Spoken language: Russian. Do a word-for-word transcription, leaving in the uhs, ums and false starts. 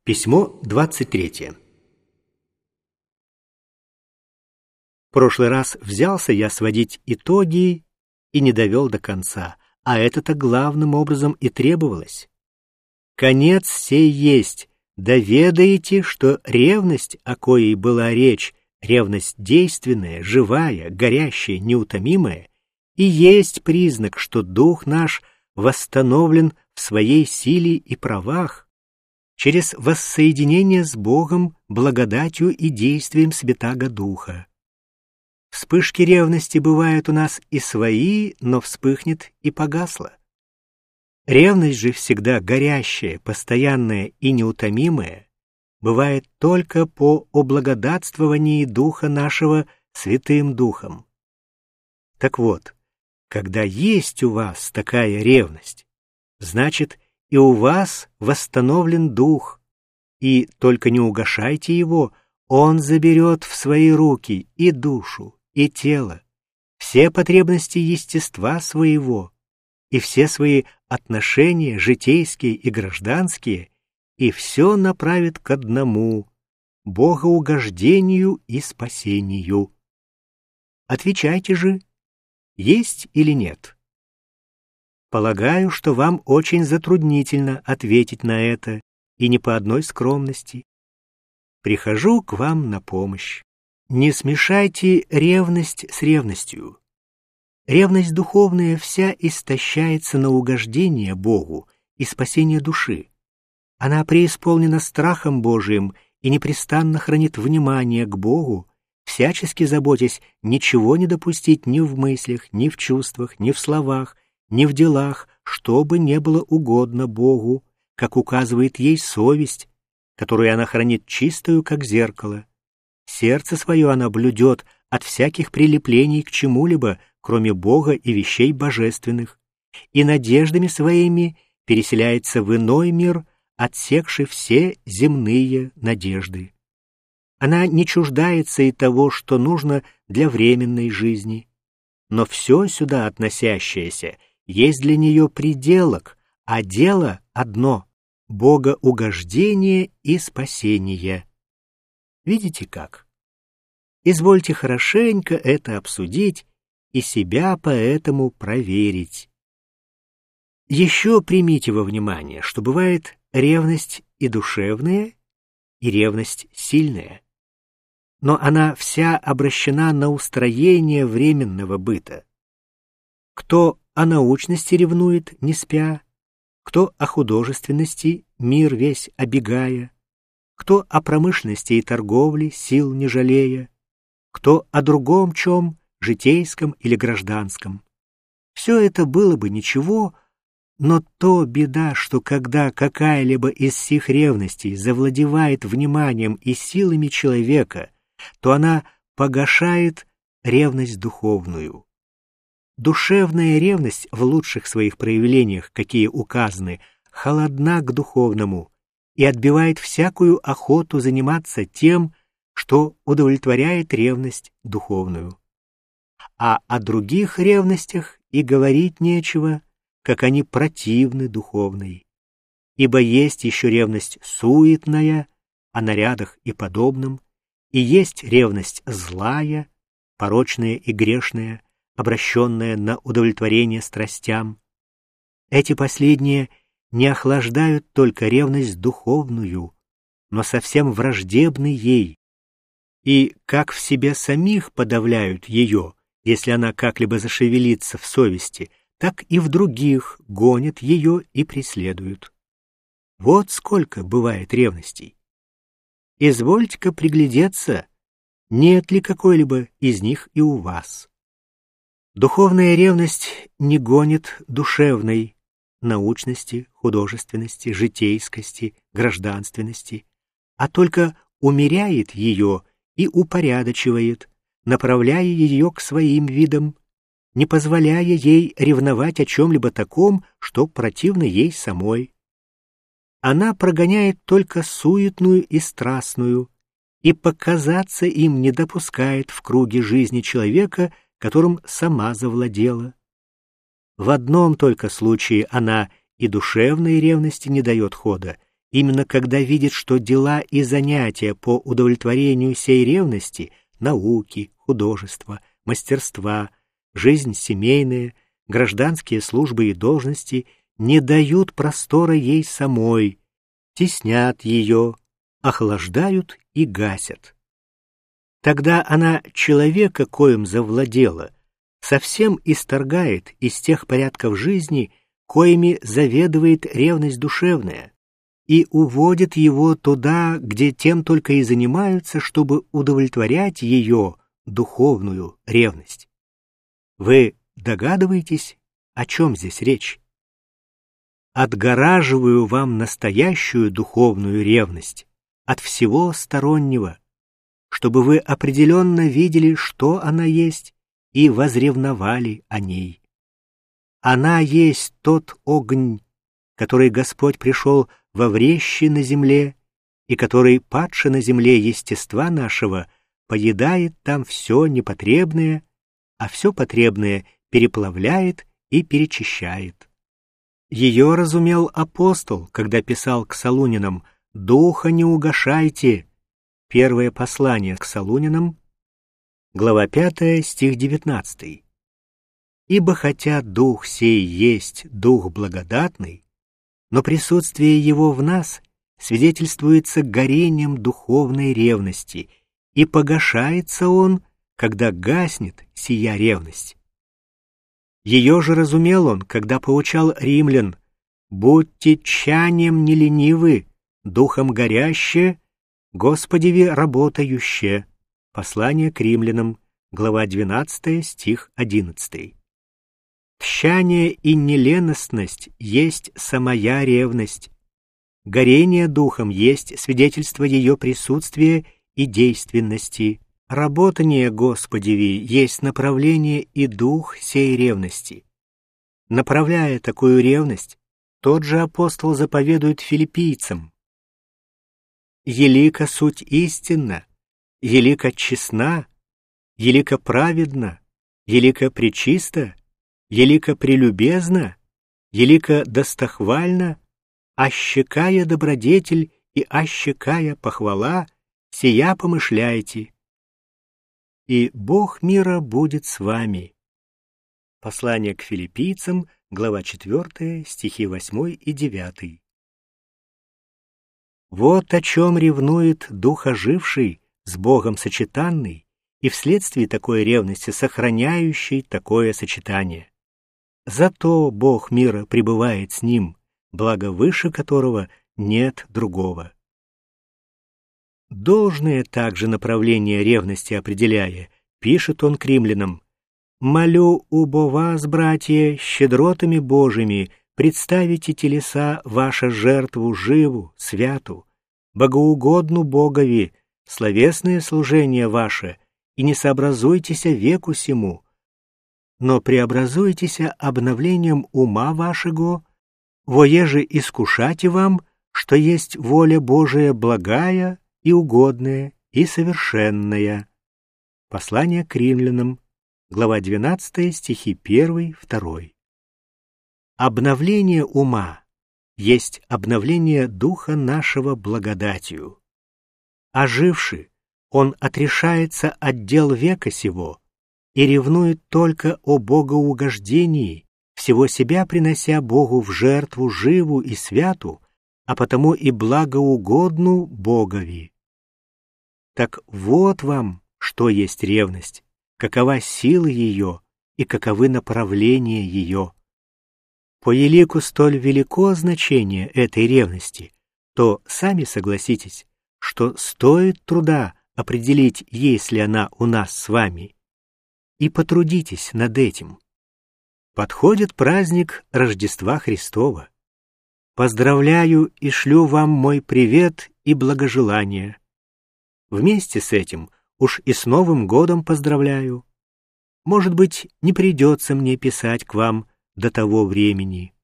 Письмо двадцать третье. В прошлый раз взялся я сводить итоги и не довел до конца, а это-то главным образом и требовалось. Конец сей есть: доведаете, что ревность, о коей была речь, ревность действенная, живая, горящая, неутомимая, и есть признак, что дух наш восстановлен в своей силе и правах, через воссоединение с Богом, благодатью и действием Святаго Духа. Вспышки ревности бывают у нас и свои, но вспыхнет и погасла. Ревность же всегда горящая, постоянная и неутомимая бывает только по облагодатствовании Духа нашего Святым Духом. Так вот, когда есть у вас такая ревность, значит, и у вас восстановлен дух, и только не угашайте его, он заберет в свои руки и душу, и тело, все потребности естества своего, и все свои отношения житейские и гражданские, и все направит к одному — богоугождению и спасению. Отвечайте же, есть или нет? Полагаю, что вам очень затруднительно ответить на это, и не по одной скромности. Прихожу к вам на помощь. Не смешайте ревность с ревностью. Ревность духовная вся истощается на угождение Богу и спасение души. Она преисполнена страхом Божиим и непрестанно хранит внимание к Богу, всячески заботясь ничего не допустить ни в мыслях, ни в чувствах, ни в словах, ни в делах, что бы не было угодно Богу, как указывает ей совесть, которую она хранит чистую, как зеркало. Сердце свое она блюдет от всяких прилеплений к чему-либо, кроме Бога и вещей божественных, и надеждами своими переселяется в иной мир, отсекши все земные надежды. Она не чуждается и того, что нужно для временной жизни, но все сюда относящееся есть для нее пределок, а дело одно — богоугождение и спасение. Видите как? Извольте хорошенько это обсудить и себя поэтому проверить. Еще примите во внимание, что бывает ревность и душевная, и ревность сильная. Но она вся обращена на устроение временного быта. Кто о научности ревнует, не спя, кто о художественности, мир весь обегая, кто о промышленности и торговле, сил не жалея, кто о другом чем, житейском или гражданском. Все это было бы ничего, но то беда, что когда какая-либо из сих ревностей завладевает вниманием и силами человека, то она погашает ревность духовную. Душевная ревность в лучших своих проявлениях, какие указаны, холодна к духовному и отбивает всякую охоту заниматься тем, что удовлетворяет ревность духовную. А о других ревностях и говорить нечего, как они противны духовной. Ибо есть еще ревность суетная, о нарядах и подобном, и есть ревность злая, порочная и грешная, обращенная на удовлетворение страстям. Эти последние не охлаждают только ревность духовную, но совсем враждебны ей, и как в себе самих подавляют ее, если она как-либо зашевелится в совести, так и в других гонят ее и преследуют. Вот сколько бывает ревностей. Извольте-ка приглядеться, нет ли какой-либо из них и у вас. Духовная ревность не гонит душевной научности, художественности, житейскости, гражданственности, а только умеряет ее и упорядочивает, направляя ее к своим видам, не позволяя ей ревновать о чем-либо таком, что противно ей самой. Она прогоняет только суетную и страстную, и показаться им не допускает в круге жизни человека, которым сама завладела. В одном только случае она и душевной ревности не дает хода, именно когда видит, что дела и занятия по удовлетворению сей ревности, науки, художества, мастерства, жизнь семейная, гражданские службы и должности не дают простора ей самой, теснят ее, охлаждают и гасят. Тогда она человека, коим завладела, совсем исторгает из тех порядков жизни, коими заведует ревность душевная, и уводит его туда, где тем только и занимаются, чтобы удовлетворять ее духовную ревность. Вы догадываетесь, о чем здесь речь? Отгораживаю вам настоящую духовную ревность от всего стороннего, чтобы вы определенно видели, что она есть, и возревновали о ней. Она есть тот огонь, который Господь пришел во врещи на земле, и который, падши на земле естества нашего, поедает там все непотребное, а все потребное переплавляет и перечищает. Ее разумел апостол, когда писал к Солунинам: «Духа не угашайте». Первое послание к Солунинам, глава пятая, стих девятнадцатый. «Ибо хотя Дух сей есть Дух благодатный, но присутствие Его в нас свидетельствуется горением духовной ревности, и погашается Он, когда гаснет сия ревность». Ее же разумел он, когда поучал римлян: «Будьте тщанием не ленивы, духом горяще, Господеви работающее». Послание к римлянам, глава двенадцатая, стих одиннадцатый. Тщание и неленостность есть самая ревность. Горение духом есть свидетельство ее присутствия и действенности. Работание Господеви есть направление и дух сей ревности. Направляя такую ревность, тот же апостол заповедует филиппийцам: «Елика суть истинна, елика честна, елика праведна, елика пречиста, елика прелюбезна, елика достохвальна, ащекая добродетель и ащекая похвала, сия помышляйте. И Бог мира будет с вами». Послание к филиппийцам, глава четвёртая, стихи восьмой и девятый. Вот о чем ревнует дух оживший, с Богом сочетанный, и вследствие такой ревности сохраняющий такое сочетание. Зато Бог мира пребывает с ним, благо выше которого нет другого. Должное также направление ревности определяя, пишет он к римлянам: «Молю убо вас, братья, щедротами Божьими, представите телеса ваша жертву живу, святу, богоугодну Богови, словесное служение ваше, и не сообразуйтесь веку сему, но преобразуйтесь обновлением ума вашего, воеже искушайте вам, что есть воля Божия благая и угодная и совершенная». Послание к римлянам, глава двенадцатая, стихи первый, второй. Обновление ума есть обновление духа нашего благодатью. Оживший, он отрешается от дел века сего и ревнует только о богоугождении, всего себя принося Богу в жертву живу и святу, а потому и благоугодну Богови. Так вот вам, что есть ревность, какова сила ее и каковы направления ее. По елику столь велико значение этой ревности, то сами согласитесь, что стоит труда определить, есть ли она у нас с вами, и потрудитесь над этим. Подходит праздник Рождества Христова. Поздравляю и шлю вам мой привет и благожелание. Вместе с этим уж и с Новым годом поздравляю. Может быть, не придется мне писать к вам до того времени.